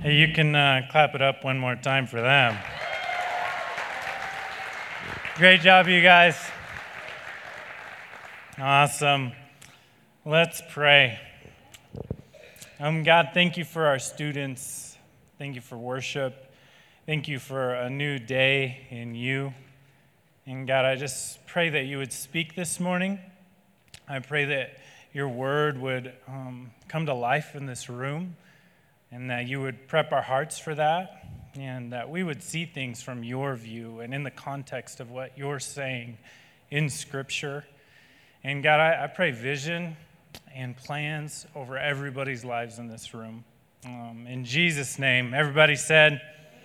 Hey, you can clap it up one more time for them. Great job, you guys. Awesome. Let's pray. God, thank you for our students. Thank you for worship. Thank you for a new day in you. And God, I just pray that you would speak this morning. I pray that your word would come to life in this room, and that you would prep our hearts for that, and that we would see things from your view and in the context of what you're saying in Scripture. And God, I pray vision and plans over everybody's lives in this room. In Jesus' name, everybody said,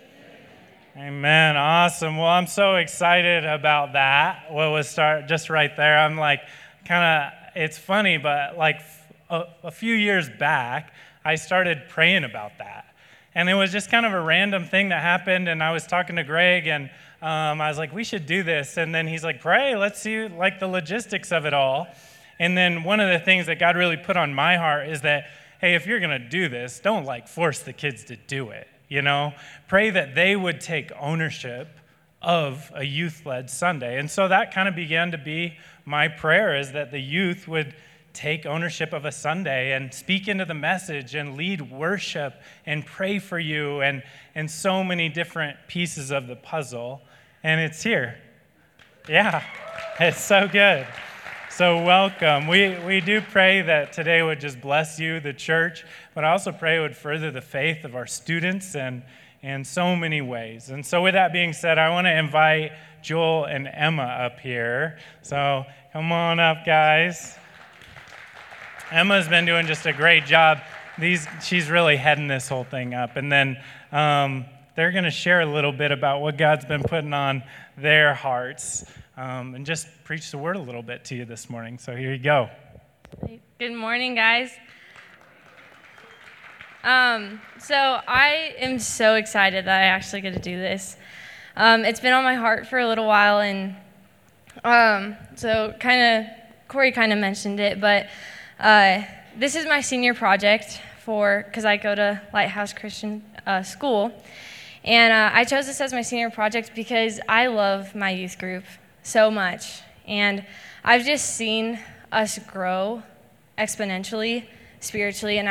Amen. Awesome. Well, I'm so excited about that. What was start just right there. I'm like, it's funny, but like a few years back, I started praying about that. And it was just kind of a random thing that happened, and I was talking to Greg, and I was like, we should do this. And then he's like, pray, let's see like the logistics of it all. And then one of the things that God really put on my heart is that, hey, if you're going to do this, don't like force the kids to do it, you know? Pray that they would take ownership of a youth-led Sunday. And so that kind of began to be my prayer, is that the youth would take ownership of a Sunday and speak into the message and lead worship and pray for you and so many different pieces of the puzzle. And it's here. Yeah, it's so good. So welcome. We do pray that today would just bless you, the church, but I also pray it would further the faith of our students and in so many ways. And so with that being said, I want to invite Joel and Emma up here. So come on up, guys. Emma's been doing just a great job. She's really heading this whole thing up. And then they're going to share a little bit about what God's been putting on their hearts and just preach the word a little bit to you this morning. So here you go. Good morning, guys. So I am so excited that I actually get to do this. It's been on my heart for a little while, and so Corey kind of mentioned it, but this is my senior project because I go to Lighthouse Christian School, and I chose this as my senior project because I love my youth group so much, and I've just seen us grow exponentially, spiritually, and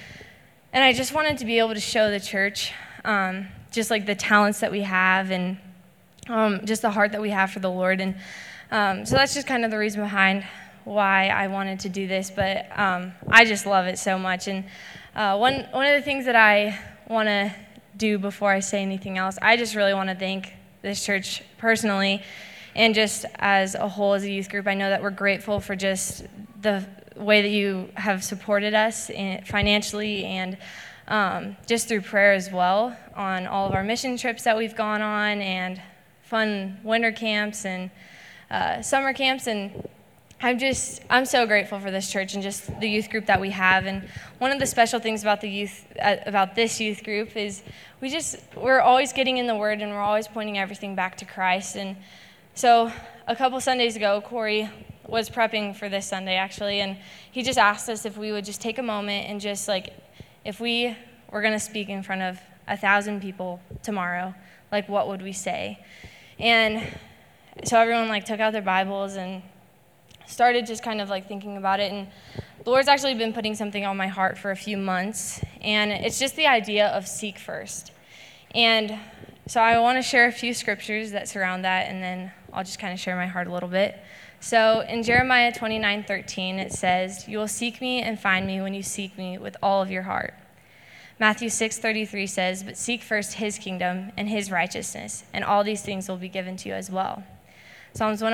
I just wanted to be able to show the church just like the talents that we have and just the heart that we have for the Lord, and so that's just kind of the reason behind why I wanted to do this, but I just love it so much. And one of the things that I want to do before I say anything else, I just really want to thank this church personally and just as a whole as a youth group. I know that we're grateful for just the way that you have supported us financially and just through prayer as well on all of our mission trips that we've gone on and fun winter camps and summer camps, and I'm so grateful for this church and just the youth group that we have. And one of the special things about this youth group is we're always getting in the Word, and we're always pointing everything back to Christ. And so a couple Sundays ago, Corey was prepping for this Sunday actually, and he just asked us if we would just take a moment and just like, if we were going to speak in front of 1,000 people tomorrow, like what would we say? And so everyone like took out their Bibles and started just kind of like thinking about it, and the Lord's actually been putting something on my heart for a few months, and it's just the idea of seek first. And so I want to share a few scriptures that surround that, and then I'll just kind of share my heart a little bit. So in Jeremiah 29:13, it says, "You will seek me and find me when you seek me with all of your heart." Matthew 6:33 says, "But seek first his kingdom and his righteousness, and all these things will be given to you as well." Psalms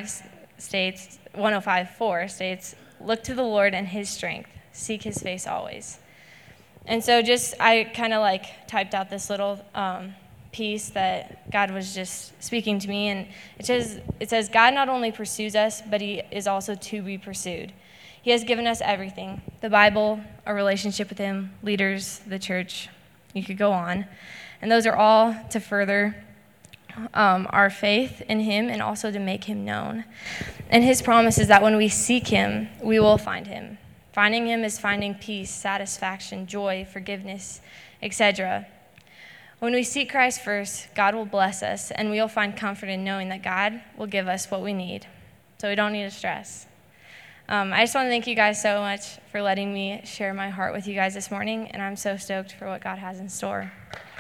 105:4 states, "Look to the Lord and his strength, seek his face always." And so I kind of like typed out this little piece that God was just speaking to me, and it says, "God not only pursues us, but he is also to be pursued. He has given us everything, the Bible, a relationship with him, leaders, the church," you could go on, and those are all to further our faith in him and also to make him known. And his promise is that when we seek him, we will find him. Finding him is finding peace, satisfaction, joy, forgiveness, etc. When we seek Christ first, God will bless us, and we will find comfort in knowing that God will give us what we need, so we don't need to stress. I just want to thank you guys so much for letting me share my heart with you guys this morning, and I'm so stoked for what God has in store.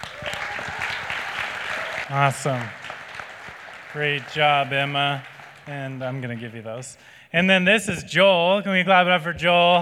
Awesome. Great job, Emma. And I'm going to give you those. And then this is Joel. Can we clap it up for Joel?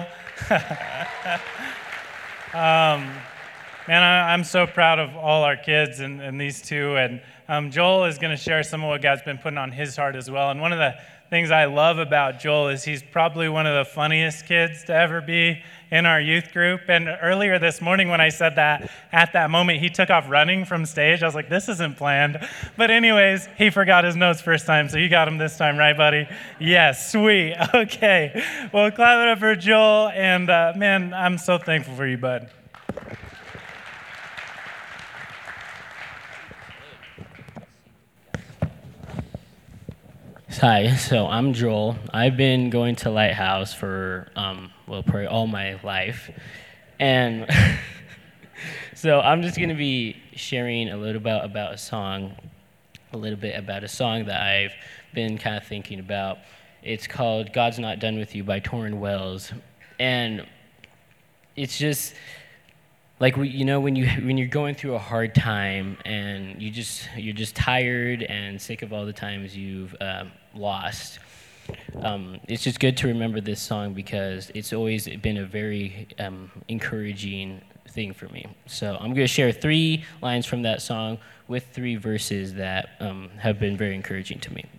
Man, I'm so proud of all our kids and these two. And Joel is going to share some of what God's been putting on his heart as well. And one of the things I love about Joel is he's probably one of the funniest kids to ever be in our youth group. And earlier this morning when I said that, at that moment, he took off running from stage. I was like, this isn't planned. But anyways, he forgot his notes first time, so you got him this time, right, buddy? Yes, sweet. Okay. Well, clap it up for Joel. And man, I'm so thankful for you, bud. Hi, so I'm Joel. I've been going to Lighthouse for, probably all my life. And so I'm just going to be sharing a little bit about a song that I've been kind of thinking about. It's called God's Not Done With You by Torrin Wells. And it's just, like, when you're going through a hard time and you're just tired and sick of all the times you've lost, it's just good to remember this song because it's always been a very encouraging thing for me. So I'm going to share 3 lines from that song with 3 verses that have been very encouraging to me.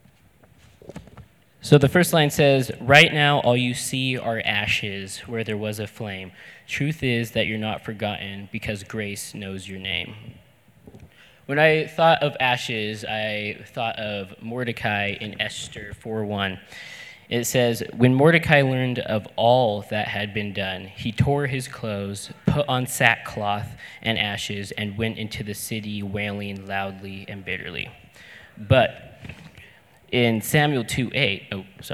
So the first line says, "Right now all you see are ashes where there was a flame. Truth is that you're not forgotten because grace knows your name." When I thought of ashes, I thought of Mordecai in Esther 4:1. It says, "When Mordecai learned of all that had been done, he tore his clothes, put on sackcloth and ashes, and went into the city wailing loudly and bitterly." But in Samuel 2:8,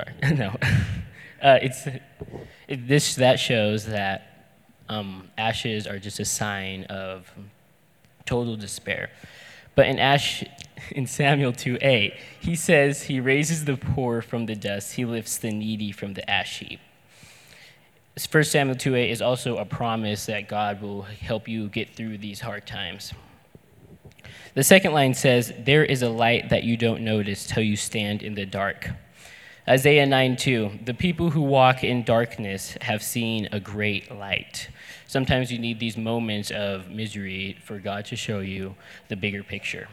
that shows that ashes are just a sign of total despair. But in Samuel 2:8, he says he raises the poor from the dust, he lifts the needy from the ash heap. 1 Samuel 2:8 is also a promise that God will help you get through these hard times. The second line says, "There is a light that you don't notice till you stand in the dark." Isaiah 9:2, "The people who walk in darkness have seen a great light." Sometimes you need these moments of misery for God to show you the bigger picture.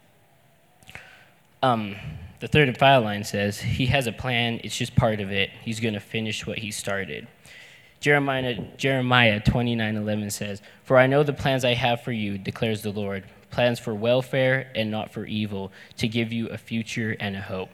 The third and final line says, "He has a plan, it's just part of it. He's going to finish what he started." Jeremiah 29:11 says, "For I know the plans I have for you, declares the Lord, plans for welfare and not for evil, to give you a future and a hope."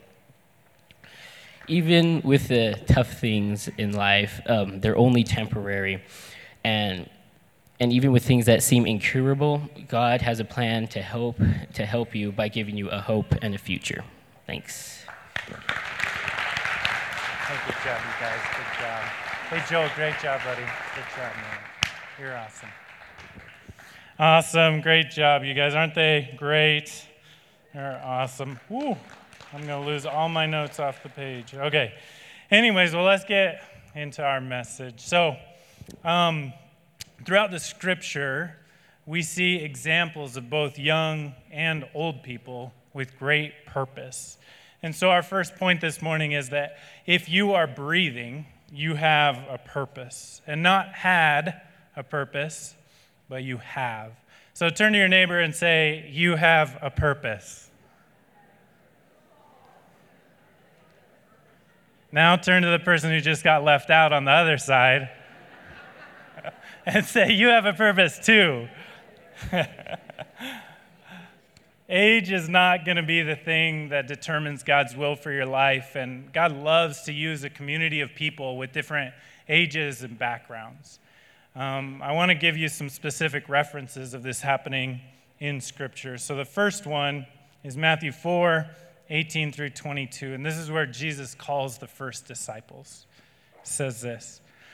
Even with the tough things in life, they're only temporary. And even with things that seem incurable, God has a plan to help you by giving you a hope and a future. Thanks. Hey, good job, you guys. Good job. Hey, Joel, great job, buddy. Good job, man. You're awesome. Awesome. Great job, you guys. Aren't they great? They're awesome. Woo. I'm going to lose all my notes off the page. Okay. Anyways, well, let's get into our message. So, throughout the scripture, we see examples of both young and old people with great purpose. And so our first point this morning is that if you are breathing, you have a purpose. And not had a purpose, but you have. So turn to your neighbor and say, "You have a purpose." Now turn to the person who just got left out on the other side and say, "You have a purpose too." Age is not going to be the thing that determines God's will for your life, and God loves to use a community of people with different ages and backgrounds. I want to give you some specific references of this happening in Scripture. So the first one is Matthew 4:18 through 22, and this is where Jesus calls the first disciples. It says this,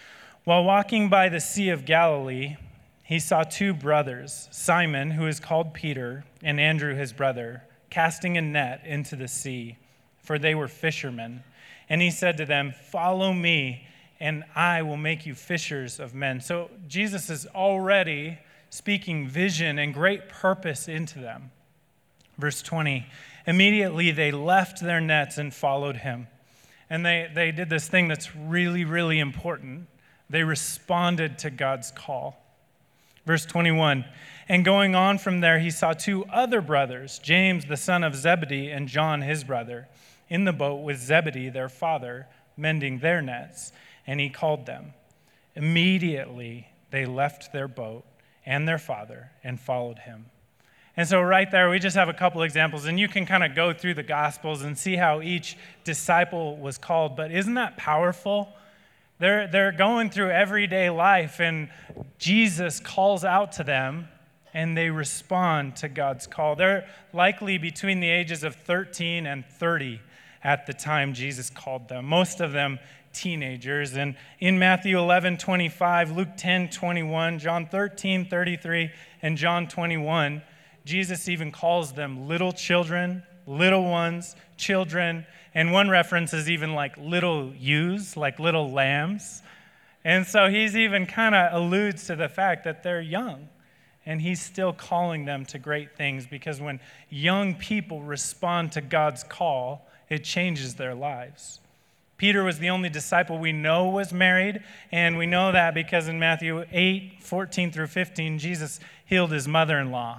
While walking by the Sea of Galilee, he saw two brothers, Simon, who is called Peter, and Andrew his brother, casting a net into the sea, for they were fishermen. And he said to them, "Follow me, and I will make you fishers of men." So Jesus is already speaking vision and great purpose into them. Verse 20, immediately they left their nets and followed him. And they did this thing that's really, really important. They responded to God's call. Verse 21, and going on from there, he saw two other brothers, James, the son of Zebedee, and John, his brother, in the boat with Zebedee, their father, mending their nets, and he called them. Immediately, they left their boat and their father and followed him. And so right there, we just have a couple examples, and you can kind of go through the Gospels and see how each disciple was called, but isn't that powerful? They're going through everyday life, and Jesus calls out to them, and they respond to God's call. They're likely between the ages of 13 and 30 at the time Jesus called them, most of them teenagers. And in Matthew 11:25, Luke 10:21, John 13:33, and John 21, Jesus even calls them little children, little ones, children, and one reference is even like little ewes, like little lambs. And so he's even kind of alludes to the fact that they're young, and he's still calling them to great things, because when young people respond to God's call, it changes their lives. Peter was the only disciple we know was married, and we know that because in Matthew 8:14 through 15, Jesus healed his mother-in-law.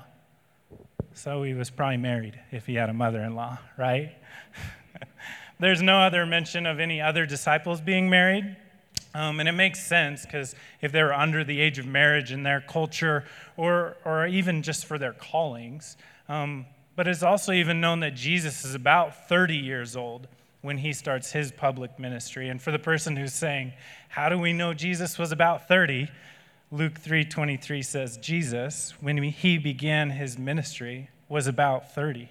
So he was probably married if he had a mother-in-law, right? There's no other mention of any other disciples being married. And it makes sense, because if they were under the age of marriage in their culture, or even just for their callings. But it's also even known that Jesus is about 30 years old when he starts his public ministry. And for the person who's saying, how do we know Jesus was about 30? Luke 3:23 says, Jesus, when he began his ministry, was about 30.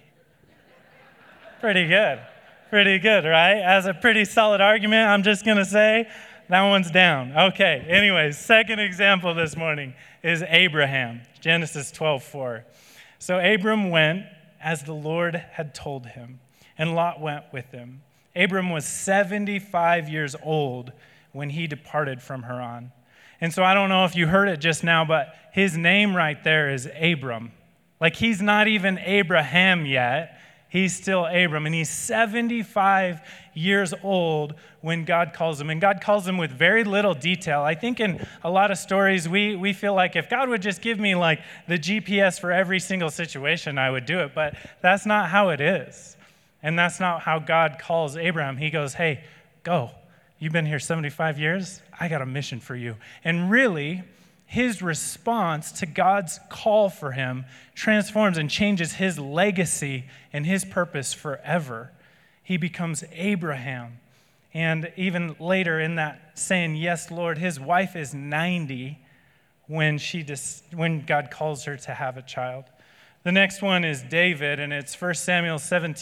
Pretty good. Pretty good, right? As a pretty solid argument, I'm just going to say that one's down. Okay, anyways, second example this morning is Abraham, Genesis 12:4. So Abram went as the Lord had told him, and Lot went with him. Abram was 75 years old when he departed from Haran. And so I don't know if you heard it just now, but his name right there is Abram. Like, he's not even Abraham yet. He's still Abram, and he's 75 years old when God calls him. And God calls him with very little detail. I think in a lot of stories, we feel like if God would just give me like the GPS for every single situation, I would do it. But that's not how it is. And that's not how God calls Abraham. He goes, hey, go. You've been here 75 years? I got a mission for you. And really, his response to God's call for him transforms and changes his legacy and his purpose forever. He becomes Abraham. And even later in that saying, yes, Lord, his wife is 90 when God calls her to have a child. The next one is David, and it's 1 Samuel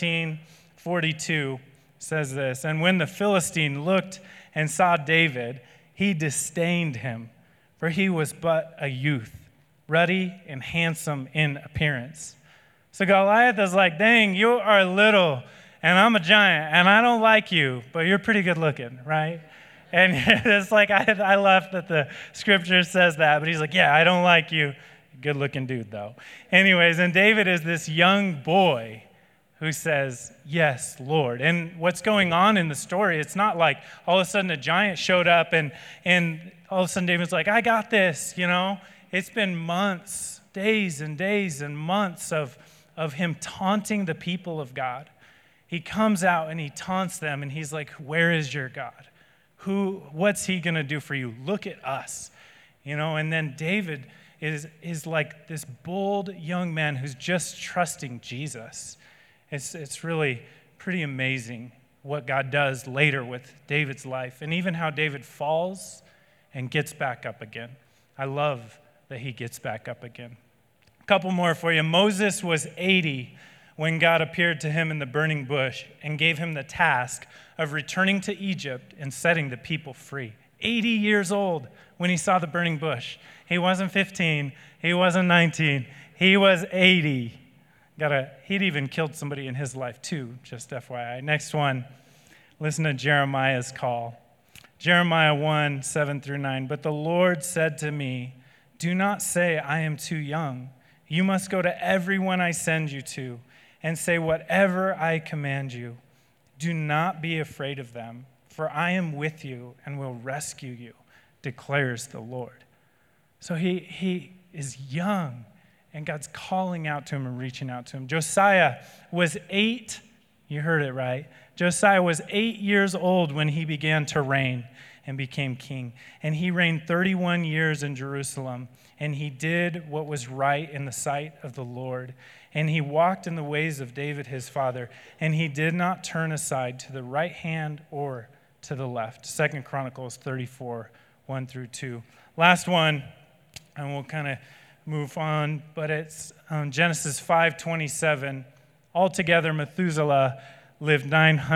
17:42 says this, and when the Philistine looked and saw David, he disdained him, for he was but a youth, ruddy and handsome in appearance. So Goliath is like, dang, you are little, and I'm a giant, and I don't like you, but you're pretty good looking, right? And it's like, I laugh that the scripture says that, but he's like, yeah, I don't like you. Good looking dude, though. Anyways, and David is this young boy who says, yes, Lord. And what's going on in the story, it's not like all of a sudden a giant showed up and all of a sudden David's like, I got this, you know. It's been months, days and months of him taunting the people of God. He comes out and he taunts them and he's like, where is your God? What's he going to do for you? Look at us. You know, and then David is like this bold young man who's just trusting Jesus. It's really pretty amazing what God does later with David's life, and even how David falls and gets back up again. I love that he gets back up again. A couple more for you. Moses was 80 when God appeared to him in the burning bush and gave him the task of returning to Egypt and setting the people free. 80 years old when he saw the burning bush. He wasn't 15. He wasn't 19. He was 80. He'd even killed somebody in his life too, just FYI. Next one, listen to Jeremiah's call. Jeremiah 1, 7 through 9. But the Lord said to me, do not say, I am too young. You must go to everyone I send you to and say whatever I command you. Do not be afraid of them, for I am with you and will rescue you, declares the Lord. So he is young, and God's calling out to him and reaching out to him. Josiah was 8, you heard it right. Josiah was 8 years old when he began to reign and became king. And he reigned 31 years in Jerusalem, and he did what was right in the sight of the Lord. And he walked in the ways of David his father, and he did not turn aside to the right hand or to the left. 2 Chronicles 34, 1 through 2. Last one, and we'll kind of move on, but it's Genesis 5:27. Altogether, Methuselah lived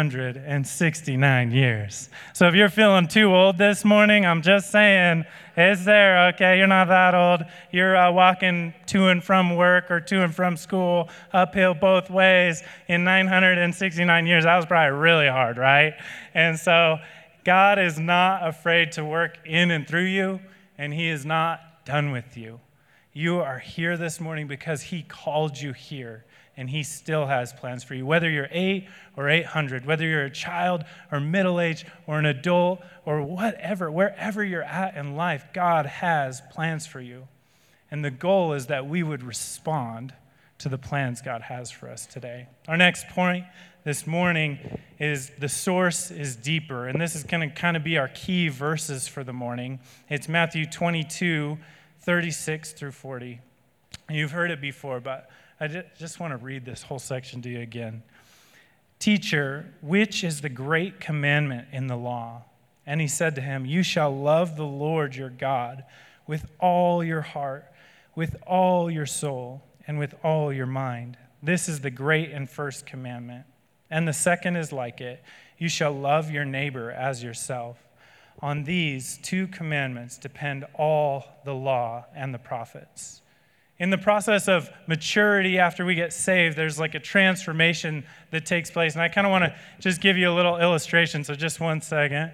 969 years. So if you're feeling too old this morning, I'm just saying, it's there, okay? You're not that old. You're walking to and from work or to and from school, uphill both ways in 969 years. That was probably really hard, right? And so God is not afraid to work in and through you, and he is not done with you. You are here this morning because he called you here. And he still has plans for you. Whether you're 8 or 800, whether you're a child or middle-aged or an adult or whatever, wherever you're at in life, God has plans for you. And the goal is that we would respond to the plans God has for us today. Our next point this morning is the source is deeper. And this is going to kind of be our key verses for the morning. It's Matthew 22, 36 through 40. You've heard it before, but I just want to read this whole section to you again. Teacher, which is the great commandment in the law? And he said to him, you shall love the Lord your God with all your heart, with all your soul, and with all your mind. This is the great and first commandment. And the second is like it. You shall love your neighbor as yourself. On these 2 commandments depend all the law and the prophets. In the process of maturity after we get saved, there's like a transformation that takes place. And I kind of want to just give you a little illustration, so just one second.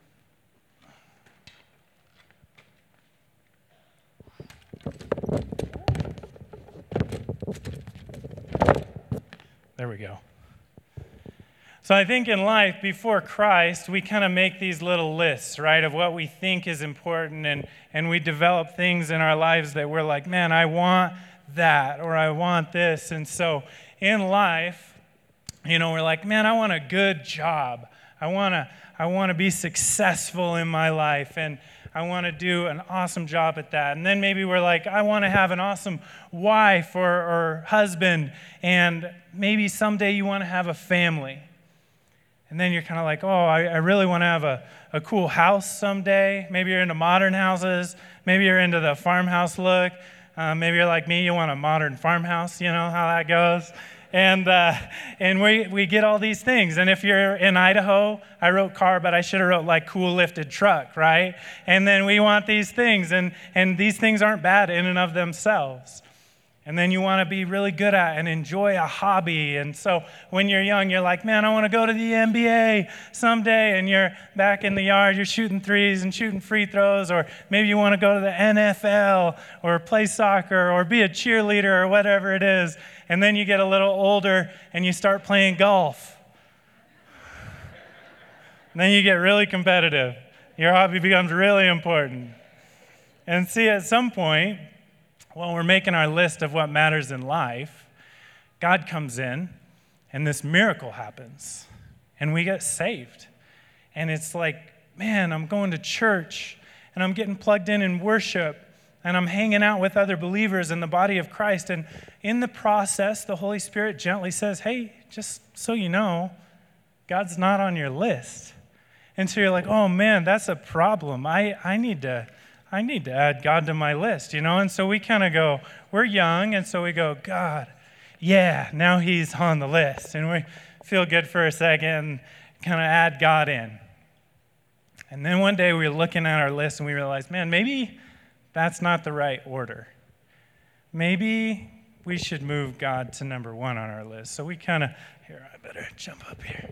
There we go. So I think in life, before Christ, we kind of make these little lists, right, of what we think is important, and we develop things in our lives that we're like, man, I want that, or I want this. And so in life, we're like, man, I want a good job. I want to be successful in my life, and I want to do an awesome job at that. And then maybe we're like, I want to have an awesome wife or husband, and maybe someday you want to have a family. And then you're kind of like, I really want to have a cool house someday. Maybe you're into modern houses. Maybe you're into the farmhouse look. Maybe you're like me, you want a modern farmhouse, you know how that goes. And we get all these things. And if you're in Idaho, I wrote car, but I should have wrote like cool lifted truck, right? And then we want these things. And these things aren't bad in and of themselves. And then you want to be really good at and enjoy a hobby. And so when you're young, you're like, man, I want to go to the NBA someday. And you're back in the yard, you're shooting threes and shooting free throws. Or maybe you want to go to the NFL or play soccer or be a cheerleader or whatever it is. And then you get a little older and you start playing golf. And then you get really competitive. Your hobby becomes really important. And see, at some point, when we're making our list of what matters in life, God comes in and this miracle happens and we get saved. And it's like, man, I'm going to church and I'm getting plugged in worship and I'm hanging out with other believers in the body of Christ. And in the process, the Holy Spirit gently says, hey, just so you know, God's not on your list. And so you're like, oh man, that's a problem. I need to add God to my list, And so we kind of go, we're young, and so we go, God, yeah, now he's on the list. And we feel good for a second, kind of add God in. And then one day we were looking at our list and we realized, man, maybe that's not the right order. Maybe we should move God to number one on our list. So we kind of, here, I better jump up here.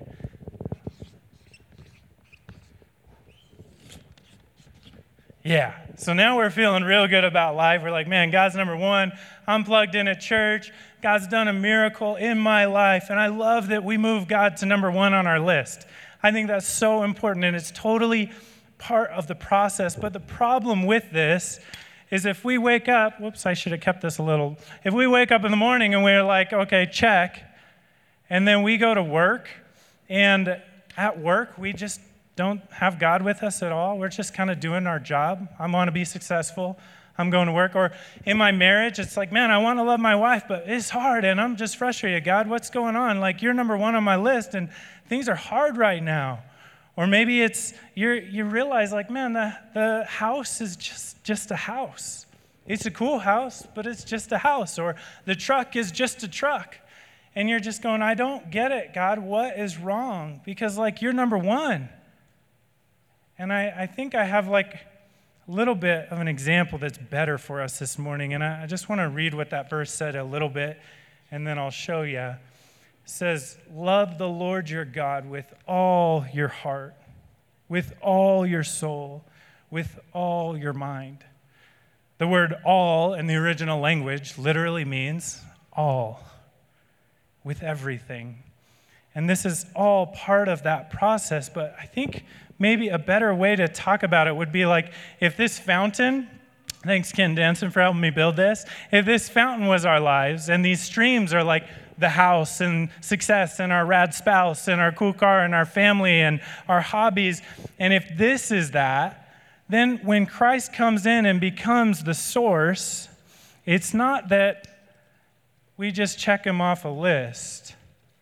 Yeah, so now we're feeling real good about life. We're like, man, God's number one. I'm plugged in at church. God's done a miracle in my life. And I love that we move God to number one on our list. I think that's so important, and it's totally part of the process. But the problem with this is if we wake up, whoops, I should have kept this a little. If we wake up in the morning and we're like, okay, check, and then we go to work, and at work we just don't have God with us at all. We're just kind of doing our job. I want to be successful. I'm going to work. Or in my marriage, it's like, man, I want to love my wife, but it's hard, and I'm just frustrated. God, what's going on? Like, you're number one on my list, and things are hard right now. Or maybe it's you realize, like, man, the house is just a house. It's a cool house, but it's just a house. Or the truck is just a truck. And you're just going, I don't get it, God. What is wrong? Because, like, you're number one. And I think I have, like, a little bit of an example that's better for us this morning. And I just want to read what that verse said a little bit, and then I'll show you. It says, love the Lord your God with all your heart, with all your soul, with all your mind. The word all in the original language literally means all, with everything. And this is all part of that process, but I think maybe a better way to talk about it would be like if this fountain, thanks Ken Danson for helping me build this, if this fountain was our lives and these streams are like the house and success and our rad spouse and our cool car and our family and our hobbies, and if this is that, then when Christ comes in and becomes the source, it's not that we just check him off a list.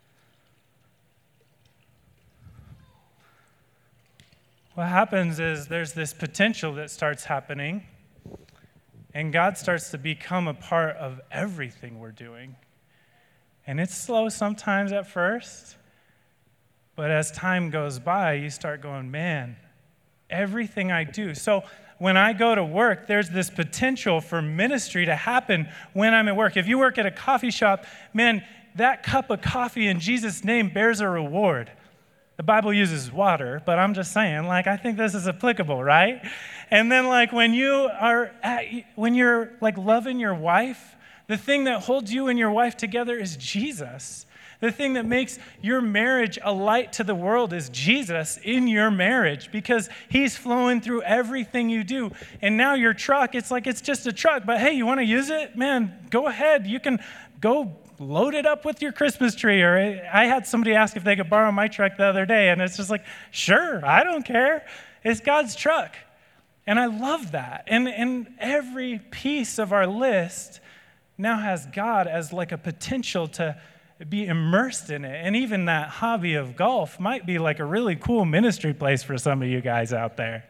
What happens is there's this potential that starts happening, and God starts to become a part of everything we're doing. And it's slow sometimes at first, but as time goes by, you start going, man, everything I do. So when I go to work, there's this potential for ministry to happen when I'm at work. If you work at a coffee shop, man, that cup of coffee in Jesus' name bears a reward. The Bible uses water, but I'm just saying, like, I think this is applicable, right? And then, like, when you're like loving your wife, the thing that holds you and your wife together is Jesus. The thing that makes your marriage a light to the world is Jesus in your marriage, because he's flowing through everything you do. And now your truck, it's like it's just a truck, but hey, you want to use it? Man, go ahead. You can go load it up with your Christmas tree. Or I had somebody ask if they could borrow my truck the other day, and it's just like, sure, I don't care. It's God's truck. And I love that. And every piece of our list now has God as like a potential to be immersed in it. And even that hobby of golf might be like a really cool ministry place for some of you guys out there.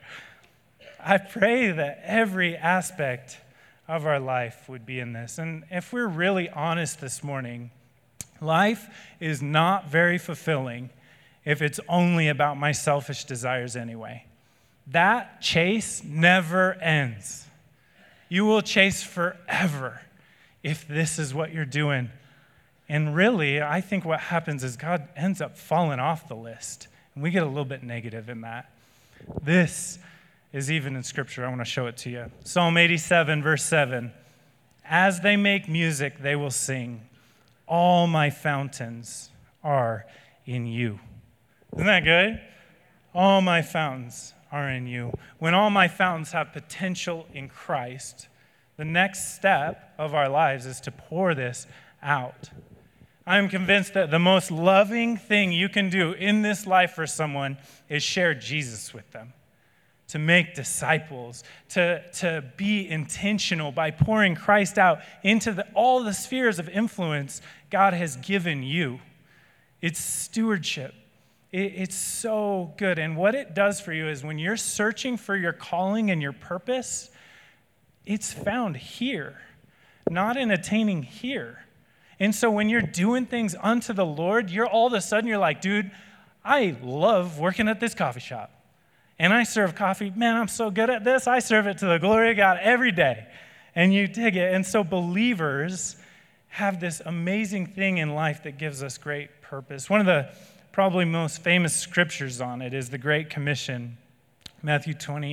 I pray that every aspect of our life would be in this. And if we're really honest this morning, life is not very fulfilling if it's only about my selfish desires anyway. That chase never ends. You will chase forever if this is what you're doing. And really, I think what happens is God ends up falling off the list, and we get a little bit negative in that. This is even in Scripture. I want to show it to you. Psalm 87, verse 7. As they make music, they will sing. All my fountains are in you. Isn't that good? All my fountains are in you. When all my fountains have potential in Christ, the next step of our lives is to pour this out. I'm convinced that the most loving thing you can do in this life for someone is share Jesus with them, to make disciples, to be intentional by pouring Christ out into all the spheres of influence God has given you. It's stewardship. It's so good. And what it does for you is when you're searching for your calling and your purpose, it's found here, not in attaining here. And so when you're doing things unto the Lord, you're all of a sudden, you're like, dude, I love working at this coffee shop. And I serve coffee. Man, I'm so good at this. I serve it to the glory of God every day. And you dig it. And so believers have this amazing thing in life that gives us great purpose. One of the probably most famous scriptures on it is the Great Commission, Matthew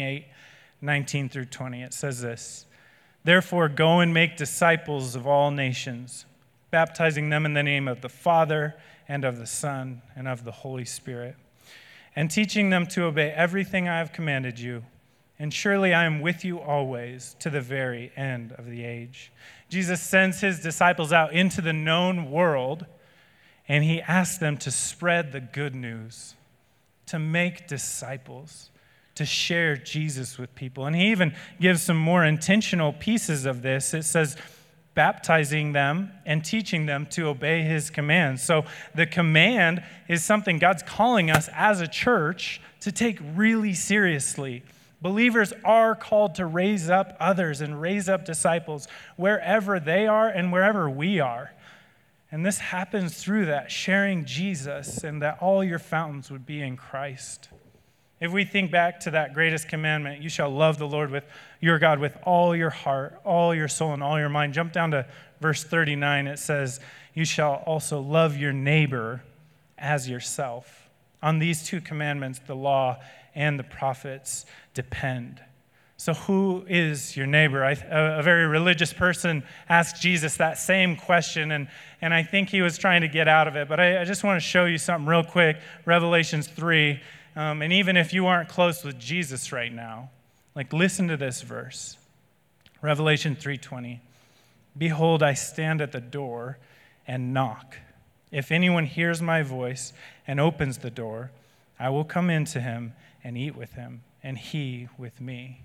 28:19 through 20. It says this, "Therefore go and make disciples of all nations, baptizing them in the name of the Father and of the Son and of the Holy Spirit, and teaching them to obey everything I have commanded you. And surely I am with you always to the very end of the age." Jesus sends his disciples out into the known world, and he asks them to spread the good news, to make disciples, to share Jesus with people. And he even gives some more intentional pieces of this. It says, baptizing them and teaching them to obey his commands. So the command is something God's calling us as a church to take really seriously. Believers are called to raise up others and raise up disciples wherever they are and wherever we are. And this happens through that, sharing Jesus, and that all your fountains would be in Christ. If we think back to that greatest commandment, you shall love the Lord with your God with all your heart, all your soul, and all your mind. Jump down to verse 39. It says, you shall also love your neighbor as yourself. On these two commandments, the law and the prophets depend. So who is your neighbor? A very religious person asked Jesus that same question, and I think he was trying to get out of it. But I just want to show you something real quick. Revelations 3. And even if you aren't close with Jesus right now, listen to this verse. Revelation 3:20. Behold, I stand at the door and knock. If anyone hears my voice and opens the door, I will come into him and eat with him, and he with me.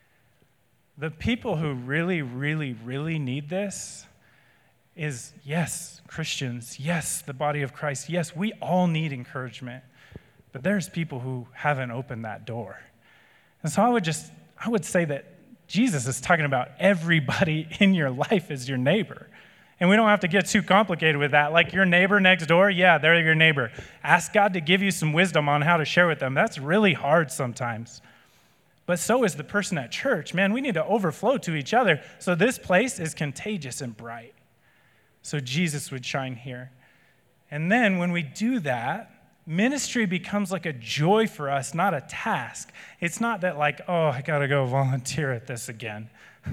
The people who really, really, really need this is, yes, Christians. Yes, the body of Christ. Yes, we all need encouragement. But there's people who haven't opened that door. And so I would say that Jesus is talking about everybody in your life as your neighbor. And we don't have to get too complicated with that. Like your neighbor next door, yeah, they're your neighbor. Ask God to give you some wisdom on how to share with them. That's really hard sometimes. But so is the person at church. Man, we need to overflow to each other. So this place is contagious and bright. So Jesus would shine here. And then when we do that, ministry becomes like a joy for us, not a task. It's not that I got to go volunteer at this again.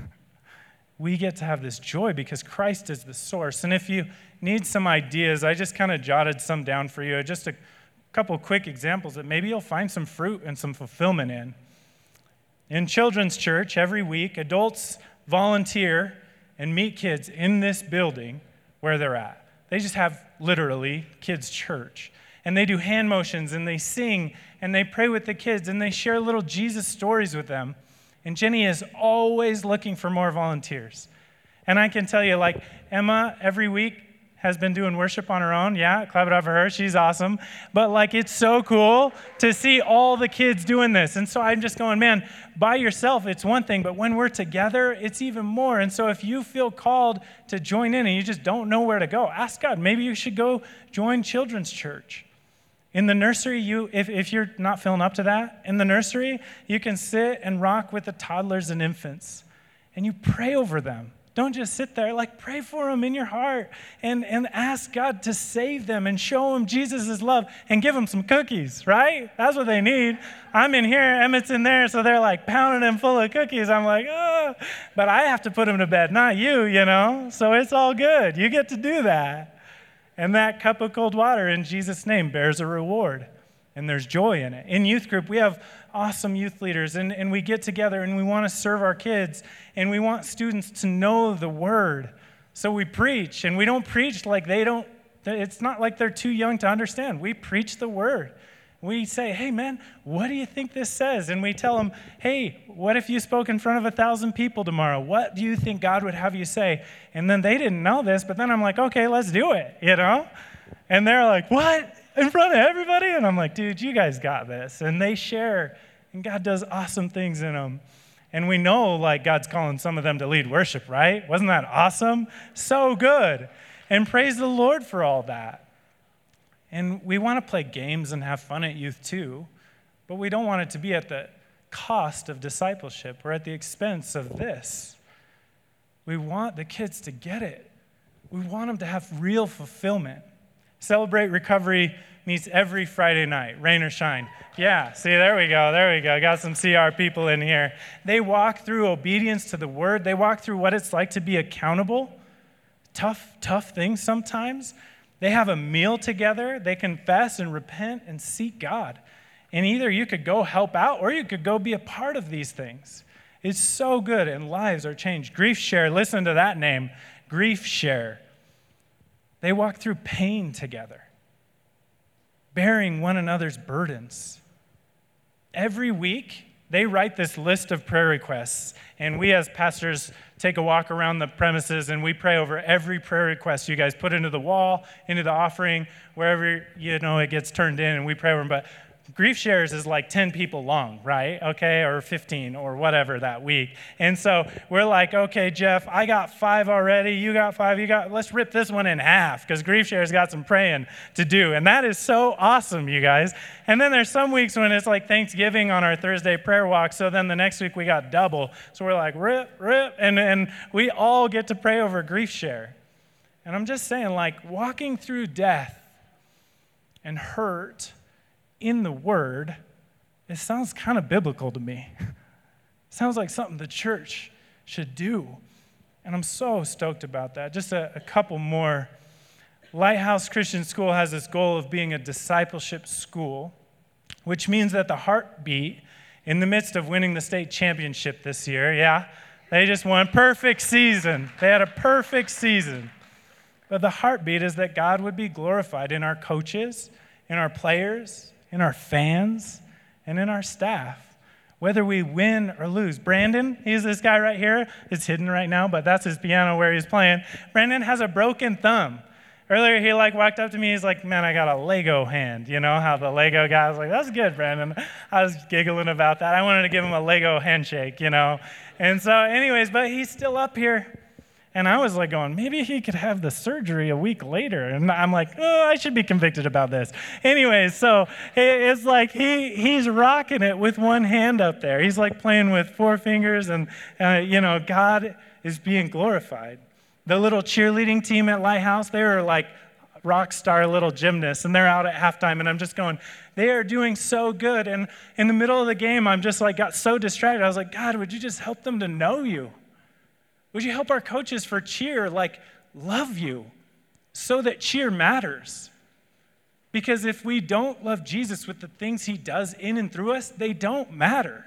We get to have this joy because Christ is the source. And if you need some ideas, I just kind of jotted some down for you. Just a couple quick examples that maybe you'll find some fruit and some fulfillment in. In children's church, every week, adults volunteer and meet kids in this building where they're at. They just have literally kids' church. And they do hand motions, and they sing, and they pray with the kids, and they share little Jesus stories with them. And Jenny is always looking for more volunteers. And I can tell you, Emma every week has been doing worship on her own. Yeah, clap it up for her. She's awesome. But it's so cool to see all the kids doing this. And so I'm just going, man, by yourself, it's one thing. But when we're together, it's even more. And so if you feel called to join in and you just don't know where to go, ask God. Maybe you should go join children's church. In the nursery, if you're not feeling up to that, in the nursery, you can sit and rock with the toddlers and infants. And you pray over them. Don't just sit there, pray for them in your heart and ask God to save them and show them Jesus' love and give them some cookies, right? That's what they need. I'm in here, Emmett's in there, so they're pounding them full of cookies. I'm oh, but I have to put them to bed, not you, So it's all good. You get to do that. And that cup of cold water in Jesus' name bears a reward. And there's joy in it. In youth group, we have awesome youth leaders, and we get together and we want to serve our kids, and we want students to know the word. So we preach, and we don't preach it's not like they're too young to understand. We preach the word. We say, hey, man, what do you think this says? And we tell them, hey, what if you spoke in front of 1,000 people tomorrow? What do you think God would have you say? And then they didn't know this, but then I'm okay, let's do it, And they're what? In front of everybody? And I'm dude, you guys got this. And they share, and God does awesome things in them. And we know, God's calling some of them to lead worship, right? Wasn't that awesome? So good. And praise the Lord for all that. And we want to play games and have fun at youth too. But we don't want it to be at the cost of discipleship or at the expense of this. We want the kids to get it. We want them to have real fulfillment. Celebrate Recovery meets every Friday night, rain or shine. Yeah, see, there we go. Got some CR people in here. They walk through obedience to the word. They walk through what it's like to be accountable. Tough things sometimes. They have a meal together. They confess and repent and seek God. And either you could go help out or you could go be a part of these things. It's so good, and lives are changed. Grief Share, listen to that name, Grief Share. They walk through pain together, bearing one another's burdens. Every week, they write this list of prayer requests, and we as pastors take a walk around the premises, and we pray over every prayer request you guys put into the wall, into the offering, wherever, it gets turned in, and we pray over them. But Grief Shares is like 10 people long, right? Okay, or 15 or whatever that week. And so we're like, okay, Jeff, I got 5 already. You got 5. Let's rip this one in half because Grief Shares got some praying to do. And that is so awesome, you guys. And then there's some weeks when it's like Thanksgiving on our Thursday prayer walk. So then the next week we got double. So we're like, rip. And we all get to pray over Grief Share. And I'm just saying, like, walking through death and hurt in the Word, it sounds kind of biblical to me. It sounds like something the church should do. And I'm so stoked about that. Just a couple more. Lighthouse Christian School has this goal of being a discipleship school, which means that the heartbeat in the midst of winning the state championship this year, they just won. Perfect season. They had a perfect season. But the heartbeat is that God would be glorified in our coaches, in our players, in our fans, and in our staff, whether we win or lose. Brandon, he's this guy right here. It's hidden right now, but that's his piano where he's playing. Brandon has a broken thumb. Earlier, he walked up to me. He's like, man, I got a Lego hand. You know how the Lego guy was like, that's good, Brandon. I was giggling about that. I wanted to give him a Lego handshake, And so anyways, but he's still up here. And I was like going, maybe he could have the surgery a week later. And I'm like, I should be convicted about this. Anyways, so it's like he's rocking it with one hand up there. He's like playing with 4 fingers and, God is being glorified. The little cheerleading team at Lighthouse, they were like rock star little gymnasts, and they're out at halftime. And I'm just going, they are doing so good. And in the middle of the game, I'm just like got so distracted. I was like, God, would you just help them to know you? Would you help our coaches for cheer, love you, so that cheer matters? Because if we don't love Jesus with the things he does in and through us, they don't matter.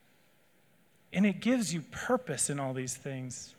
And it gives you purpose in all these things.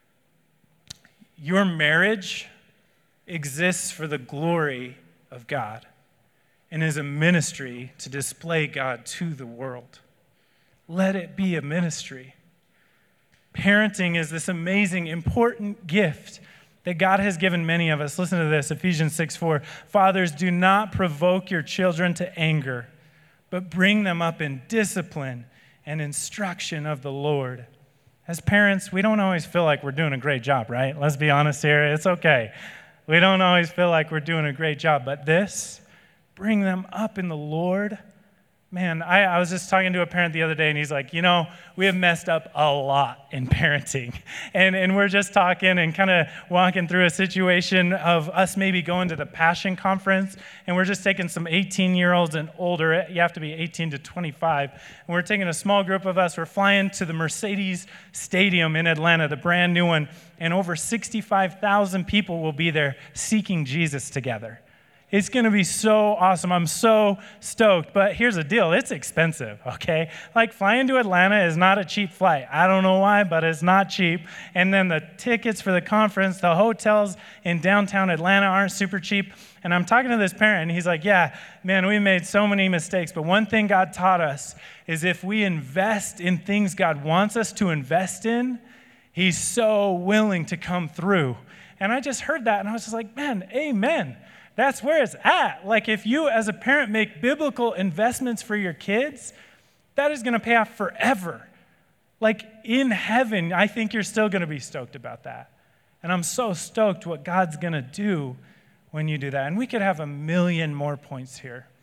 Your marriage exists for the glory of God and is a ministry to display God to the world. Let it be a ministry. Parenting is this amazing, important gift that God has given many of us. Listen to this, Ephesians 6:4. Fathers, do not provoke your children to anger, but bring them up in discipline and instruction of the Lord. As parents, we don't always feel like we're doing a great job, right? Let's be honest here. It's okay. We don't always feel like we're doing a great job, but bring them up in the Lord. Man, I was just talking to a parent the other day, and he's like, we have messed up a lot in parenting. And we're just talking and kind of walking through a situation of us maybe going to the Passion Conference, and we're just taking some 18-year-olds and older. You have to be 18 to 25. And we're taking a small group of us. We're flying to the Mercedes Stadium in Atlanta, the brand new one, and over 65,000 people will be there seeking Jesus together. It's going to be so awesome. I'm so stoked. But here's the deal. It's expensive, okay? Flying to Atlanta is not a cheap flight. I don't know why, but it's not cheap. And then the tickets for the conference, the hotels in downtown Atlanta aren't super cheap. And I'm talking to this parent, and he's like, yeah, man, we made so many mistakes. But one thing God taught us is if we invest in things God wants us to invest in, he's so willing to come through. And I just heard that, and I was just like, man, amen. That's where it's at. If you as a parent make biblical investments for your kids, that is going to pay off forever. In heaven, I think you're still going to be stoked about that. And I'm so stoked what God's going to do when you do that. And we could have a million more points here.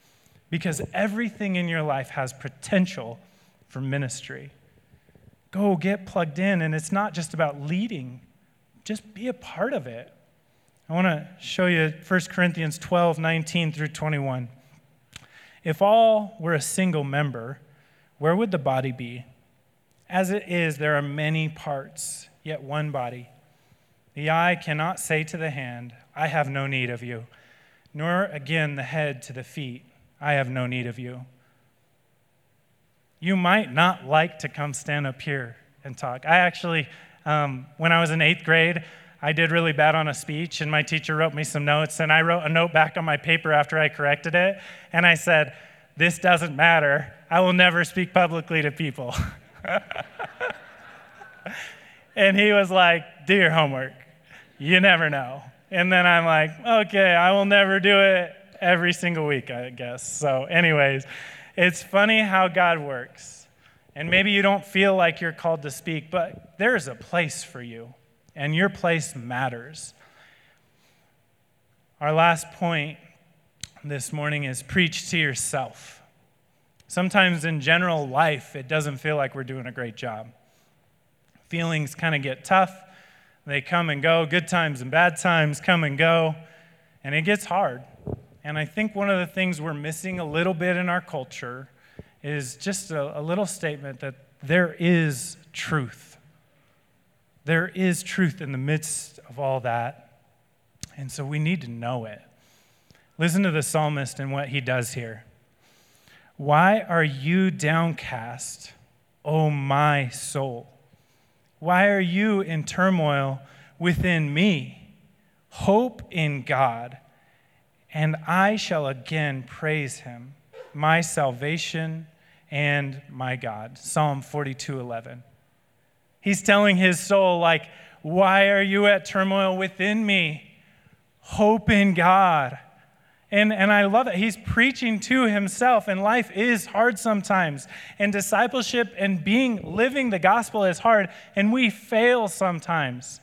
because everything in your life has potential for ministry. Go get plugged in, and it's not just about leading. Just be a part of it. I want to show you 1 Corinthians 12, 19 through 21. If all were a single member, where would the body be? As it is, there are many parts, yet one body. The eye cannot say to the hand, I have no need of you, nor again the head to the feet, I have no need of you. You might not like to come stand up here and talk. I actually, when I was in 8th grade, I did really bad on a speech, and my teacher wrote me some notes, and I wrote a note back on my paper after I corrected it, and I said, this doesn't matter. I will never speak publicly to people. And he was like, do your homework. You never know. And then I'm like, okay, I will never do it every single week, I guess. So anyways, it's funny how God works. And maybe you don't feel like you're called to speak, but there's a place for you, and your place matters. Our last point this morning is preach to yourself. Sometimes in general life, it doesn't feel like we're doing a great job. Feelings kind of get tough. They come and go. Good times and bad times come and go. And it gets hard. And I think one of the things we're missing a little bit in our culture is just a little statement that there is truth. There is truth in the midst of all that. And so we need to know it. Listen to the psalmist and what he does here. Why are you downcast, O my soul? Why are you in turmoil within me? Hope in God, and I shall again praise him, my salvation and my God. Psalm 42:11. He's telling his soul, like, why are you at turmoil within me? Hope in God. And I love it. He's preaching to himself, and life is hard sometimes. And discipleship and living the gospel is hard, and we fail sometimes.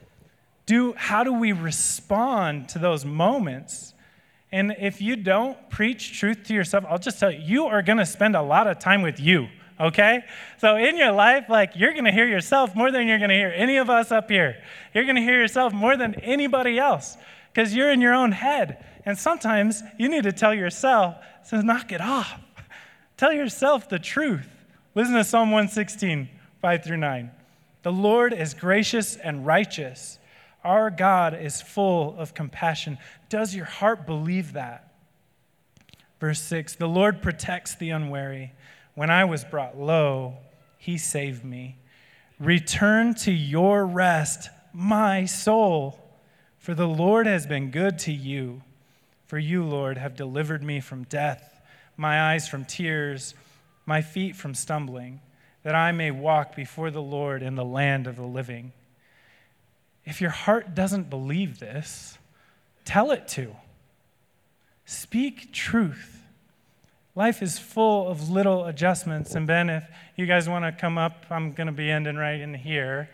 How do we respond to those moments? And if you don't preach truth to yourself, I'll just tell you, you are going to spend a lot of time with you, okay? So in your life, like, you're going to hear yourself more than you're going to hear any of us up here. You're going to hear yourself more than anybody else because you're in your own head. And sometimes you need to tell yourself, so knock it off. Tell yourself the truth. Listen to Psalm 116, 5 through 9. The Lord is gracious and righteous. Our God is full of compassion. Does your heart believe that? Verse 6, the Lord protects the unwary. When I was brought low, he saved me. Return to your rest, my soul, for the Lord has been good to you. For you, Lord, have delivered me from death, my eyes from tears, my feet from stumbling, that I may walk before the Lord in the land of the living. If your heart doesn't believe this, tell it to. Speak truth. Life is full of little adjustments. And Ben, if you guys want to come up, I'm going to be ending right in here.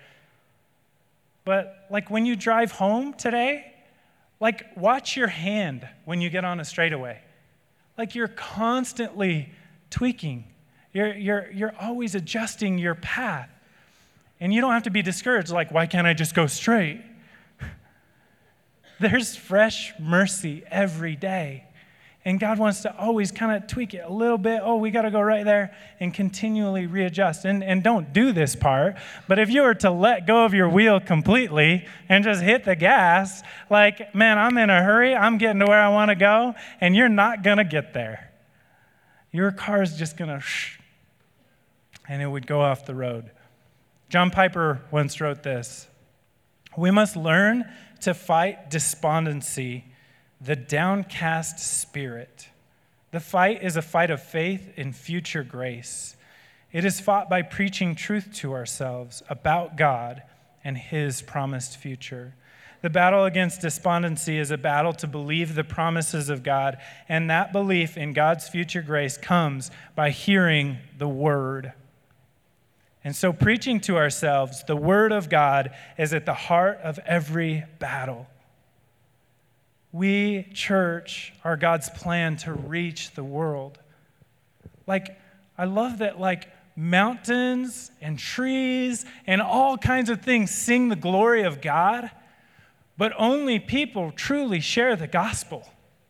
But like when you drive home today, like, watch your hand when you get on a straightaway. Like, you're constantly tweaking. You're always adjusting your path. And you don't have to be discouraged, like, why can't I just go straight? There's fresh mercy every day. And God wants to always kind of tweak it a little bit. Oh, we got to go right there and continually readjust. And don't do this part. But if you were to let go of your wheel completely and just hit the gas, like, man, I'm in a hurry. I'm getting to where I want to go. And you're not going to get there. Your car's just going to and it would go off the road. John Piper once wrote this. We must learn to fight despondency, the downcast spirit. The fight is a fight of faith in future grace. It is fought by preaching truth to ourselves about God and his promised future. The battle against despondency is a battle to believe the promises of God, and that belief in God's future grace comes by hearing the word. And so preaching to ourselves the word of God is at the heart of every battle. We, church, are God's plan to reach the world. Like, I love that, like, mountains and trees and all kinds of things sing the glory of God, but only people truly share the gospel.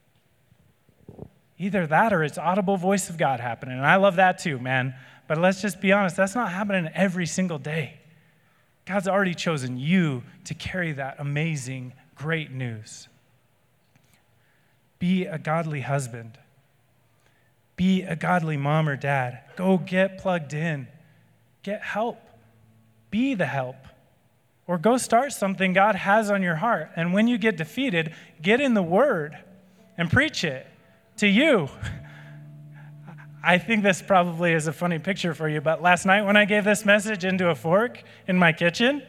Either that or it's audible voice of God happening. And I love that too, man. But let's just be honest, that's not happening every single day. God's already chosen you to carry that amazing, great news. Be a godly husband. Be a godly mom or dad. Go get plugged in. Get help. Be the help. Or go start something God has on your heart. And when you get defeated, get in the Word and preach it to you. I think this probably is a funny picture for you, but last night when I gave this message into a fork in my kitchen,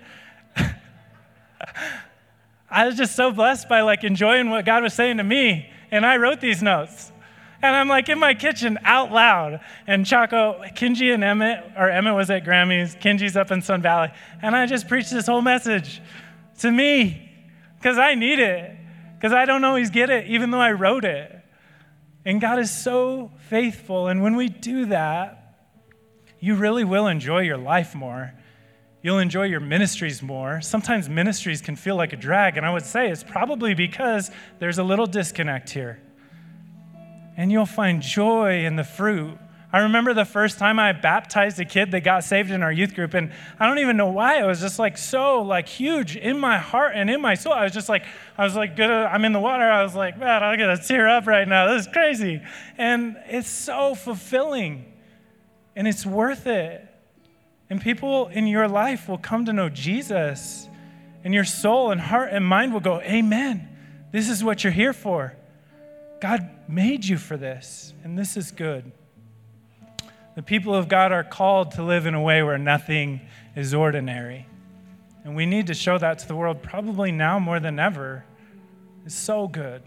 I was just so blessed by like enjoying what God was saying to me. And I wrote these notes. And I'm like in my kitchen out loud. And Chaco, Kenji and Emmett was at Grammys. Kenji's up in Sun Valley. And I just preached this whole message to me because I need it. Because I don't always get it, even though I wrote it. And God is so faithful. And when we do that, you really will enjoy your life more. You'll enjoy your ministries more. Sometimes ministries can feel like a drag, and I would say it's probably because there's a little disconnect here. And you'll find joy in the fruit. I remember the first time I baptized a kid that got saved in our youth group, and I don't even know why. It was just like so like huge in my heart and in my soul. I was like, I'm in the water. I was like, man, I'm gonna tear up right now. This is crazy. And it's so fulfilling, and it's worth it. And people in your life will come to know Jesus, and your soul and heart and mind will go, amen. This is what you're here for. God made you for this, and this is good. The people of God are called to live in a way where nothing is ordinary. And we need to show that to the world probably now more than ever. It's so good.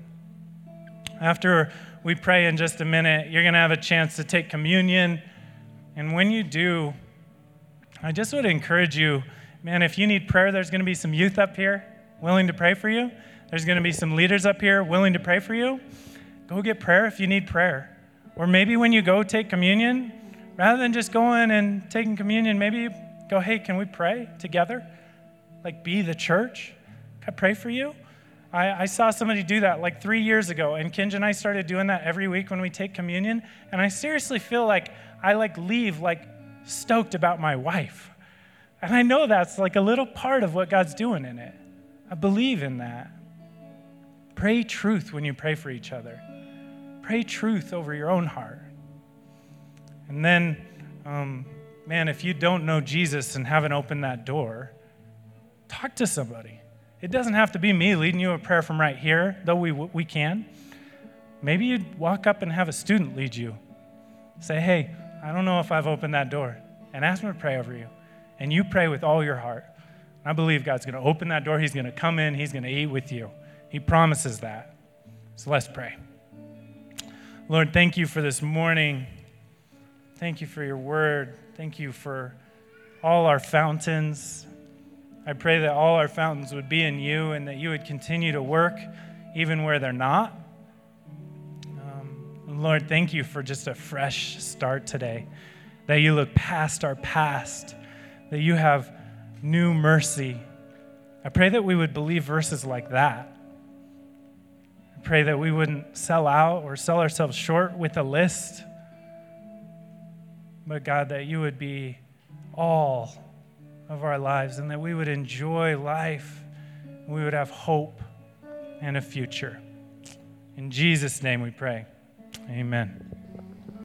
After we pray in just a minute, you're going to have a chance to take communion. And when you do, I just would encourage you, man, if you need prayer, there's going to be some youth up here willing to pray for you. There's going to be some leaders up here willing to pray for you. Go get prayer if you need prayer. Or maybe when you go take communion, rather than just going and taking communion, maybe go, hey, can we pray together? Like be the church. Can I pray for you? I saw somebody do that like 3 years ago, and Kenji and I started doing that every week when we take communion, and I seriously feel like I leave stoked about my wife. And I know that's like a little part of what God's doing in it. I believe in that. Pray truth when you pray for each other. Pray truth over your own heart. And then, man, if you don't know Jesus and haven't opened that door, talk to somebody. It doesn't have to be me leading you a prayer from right here, though we can. Maybe you'd walk up and have a student lead you. Say, hey, I don't know if I've opened that door, and ask him to pray over you. And you pray with all your heart. I believe God's going to open that door. He's going to come in. He's going to eat with you. He promises that. So let's pray. Lord, thank you for this morning. Thank you for your word. Thank you for all our fountains. I pray that all our fountains would be in you and that you would continue to work even where they're not. Lord, thank you for just a fresh start today, that you look past our past, that you have new mercy. I pray that we would believe verses like that. I pray that we wouldn't sell out or sell ourselves short with a list, but God, that you would be all of our lives and that we would enjoy life, and we would have hope and a future. In Jesus' name we pray. Amen.